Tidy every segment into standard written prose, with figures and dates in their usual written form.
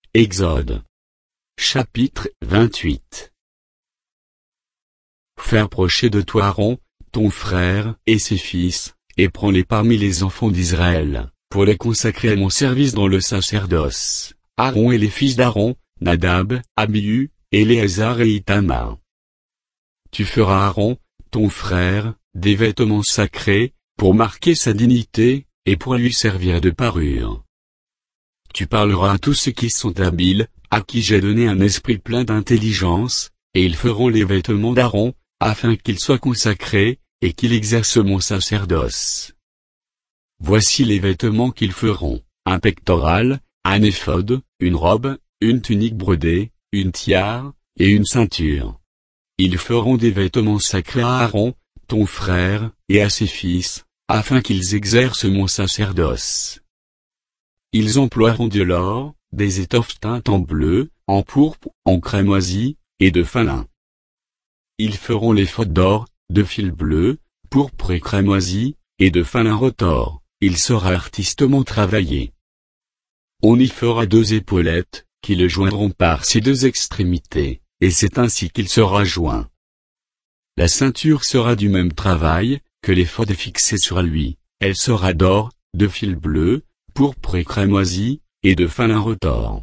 Exode. Chapitre 28. Fais approcher de toi Aaron, ton frère et ses fils, et prends-les parmi les enfants d'Israël, pour les consacrer à mon service dans le sacerdoce. Aaron et les fils d'Aaron, Nadab, Abihu, Éléazar et Ithamar. Tu feras à Aaron, ton frère, des vêtements sacrés, pour marquer sa dignité, et pour lui servir de parure. Tu parleras à tous ceux qui sont habiles, à qui j'ai donné un esprit plein d'intelligence, et ils feront les vêtements d'Aaron, afin qu'ils soient consacrés, et qu'il exerce mon sacerdoce. Voici les vêtements qu'ils feront: un pectoral, un éphod, une robe, une tunique brodée, une tiare, et une ceinture. Ils feront des vêtements sacrés à Aaron, ton frère, et à ses fils, afin qu'ils exercent mon sacerdoce. Ils emploieront de l'or, des étoffes teintes en bleu, en pourpre, en cramoisi, et de fin lin. Ils feront l'éphod d'or, de fil bleu, pourpre et cramoisi, et de fin lin retors. Il sera artistement travaillé. On y fera 2 épaulettes, qui le joindront par ses 2 extrémités, et c'est ainsi qu'il sera joint. La ceinture sera du même travail, que l'éphod fixé sur lui. Elle sera d'or, de fil bleu, pourpre et cramoisi, et de fin lin retors.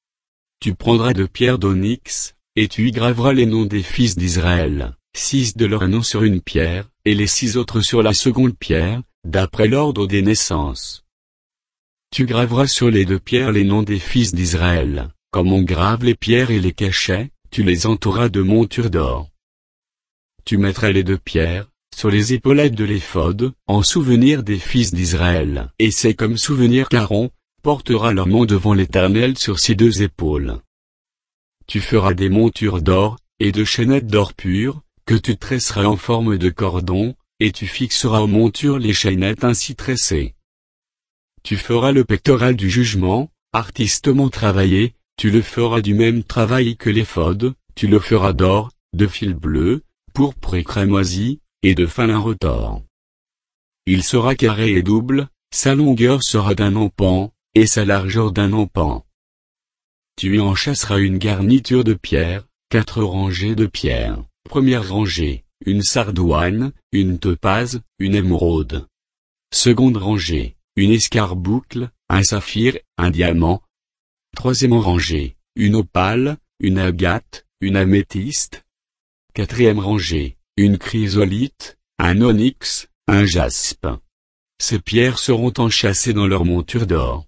Tu prendras de pierres d'onyx, et tu y graveras les noms des fils d'Israël, 6 de leur nom sur une pierre, et les 6 autres sur la seconde pierre, d'après l'ordre des naissances. Tu graveras sur les 2 pierres les noms des fils d'Israël, comme on grave les pierres et les cachets, tu les entoureras de montures d'or. Tu mettras les 2 pierres sur les épaulettes de l'éphod, en souvenir des fils d'Israël, et c'est comme souvenir qu'Aaron portera leur nom devant l'Éternel sur ses 2 épaules. Tu feras des montures d'or, et de chaînettes d'or pur, que tu tresseras en forme de cordon, et tu fixeras aux montures les chaînettes ainsi tressées. Tu feras le pectoral du jugement, artistement travaillé, tu le feras du même travail que l'éphod, tu le feras d'or, de fil bleu, pourpre et cramoisi, et de fin lin retors. Il sera carré et double, sa longueur sera d'1 empan, et sa largeur d'1 empan. Tu y enchâsseras une garniture de pierre, 4 rangées de pierres. Première rangée, une sardoine, une topaze, une émeraude. Seconde rangée, une escarboucle, un saphir, un diamant. Troisième rangée, une opale, une agate, une améthyste. Quatrième rangée, une chrysolite, un onyx, un jaspe. Ces pierres seront enchâssées dans leur monture d'or.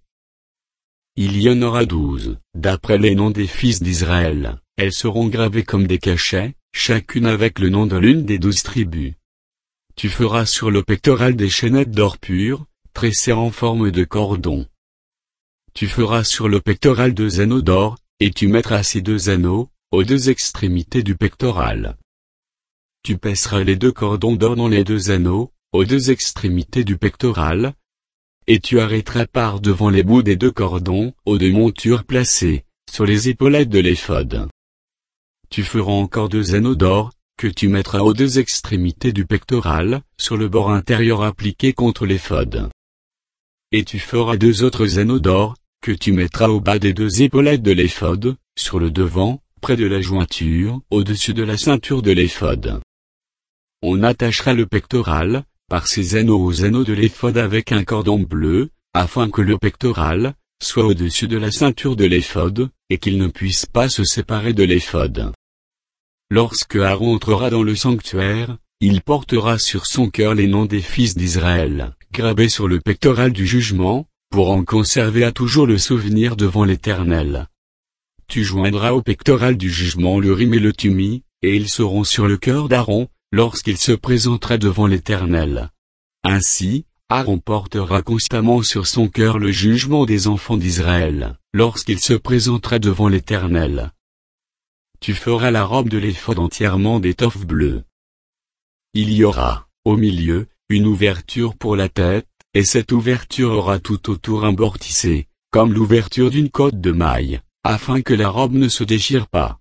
Il y en aura 12, d'après les noms des fils d'Israël. Elles seront gravées comme des cachets, chacune avec le nom de l'une des 12 tribus. Tu feras sur le pectoral des chaînettes d'or pur, tressées en forme de cordon. Tu feras sur le pectoral 2 anneaux d'or, et tu mettras ces 2 anneaux aux 2 extrémités du pectoral. Tu pèseras les 2 cordons d'or dans les 2 anneaux, aux 2 extrémités du pectoral, et tu arrêteras par devant les bouts des 2 cordons, aux 2 montures placées sur les épaulettes de l'éphod. Tu feras encore 2 anneaux d'or, que tu mettras aux 2 extrémités du pectoral, sur le bord intérieur appliqué contre l'éphod. Et tu feras 2 autres anneaux d'or, que tu mettras au bas des 2 épaulettes de l'éphod, sur le devant, près de la jointure, au-dessus de la ceinture de l'éphod. On attachera le pectoral, par ces anneaux aux anneaux de l'éphod avec un cordon bleu, afin que le pectoral soit au-dessus de la ceinture de l'éphod, et qu'il ne puisse pas se séparer de l'éphod. Lorsque Aaron entrera dans le sanctuaire, il portera sur son cœur les noms des fils d'Israël, gravés sur le pectoral du jugement, pour en conserver à toujours le souvenir devant l'Éternel. Tu joindras au pectoral du jugement l'Urim et le Thummi, et ils seront sur le cœur d'Aaron, lorsqu'il se présentera devant l'Éternel. Ainsi, Aaron portera constamment sur son cœur le jugement des enfants d'Israël, lorsqu'il se présentera devant l'Éternel. Tu feras la robe de l'éphod entièrement d'étoffe bleue. Il y aura, au milieu, une ouverture pour la tête, et cette ouverture aura tout autour un bord tissé, comme l'ouverture d'une cotte de maille, afin que la robe ne se déchire pas.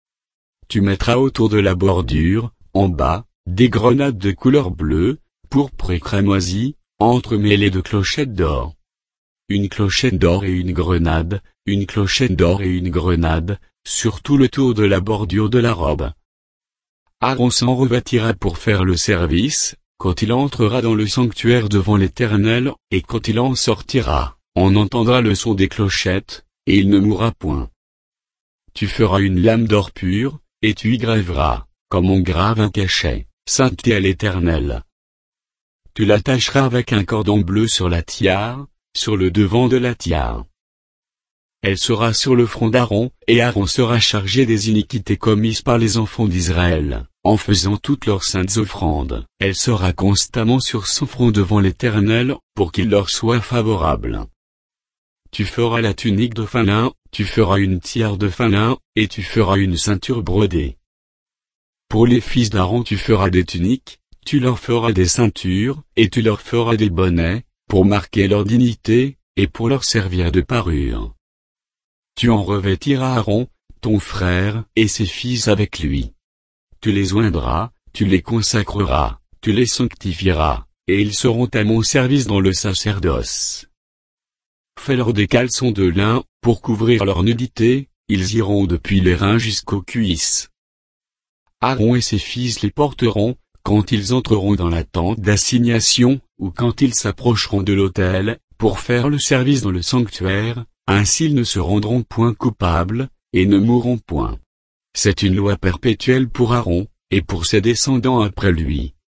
Tu mettras autour de la bordure, en bas, des grenades de couleur bleue, pourpre et cramoisi, entremêlées de clochettes d'or. Une clochette d'or et une grenade, une clochette d'or et une grenade, sur tout le tour de la bordure de la robe. Aaron s'en revêtira pour faire le service, quand il entrera dans le sanctuaire devant l'Éternel, et quand il en sortira, on entendra le son des clochettes, et il ne mourra point. Tu feras une lame d'or pur, et tu y grèveras, comme on grave un cachet, sainteté à l'Éternel. Tu l'attacheras avec un cordon bleu sur la tiare, sur le devant de la tiare. Elle sera sur le front d'Aaron, et Aaron sera chargé des iniquités commises par les enfants d'Israël, en faisant toutes leurs saintes offrandes. Elle sera constamment sur son front devant l'Éternel, pour qu'il leur soit favorable. Tu feras la tunique de fin lin, tu feras une tiare de fin lin, et tu feras une ceinture brodée. Pour les fils d'Aaron tu feras des tuniques, tu leur feras des ceintures, et tu leur feras des bonnets, pour marquer leur dignité, et pour leur servir de parure. Tu en revêtiras Aaron, ton frère, et ses fils avec lui. Tu les oindras, tu les consacreras, tu les sanctifieras, et ils seront à mon service dans le sacerdoce. Fais-leur des caleçons de lin, pour couvrir leur nudité, ils iront depuis les reins jusqu'aux cuisses. Aaron et ses fils les porteront, quand ils entreront dans la tente d'assignation, ou quand ils s'approcheront de l'autel, pour faire le service dans le sanctuaire, ainsi ils ne se rendront point coupables, et ne mourront point. C'est une loi perpétuelle pour Aaron, et pour ses descendants après lui,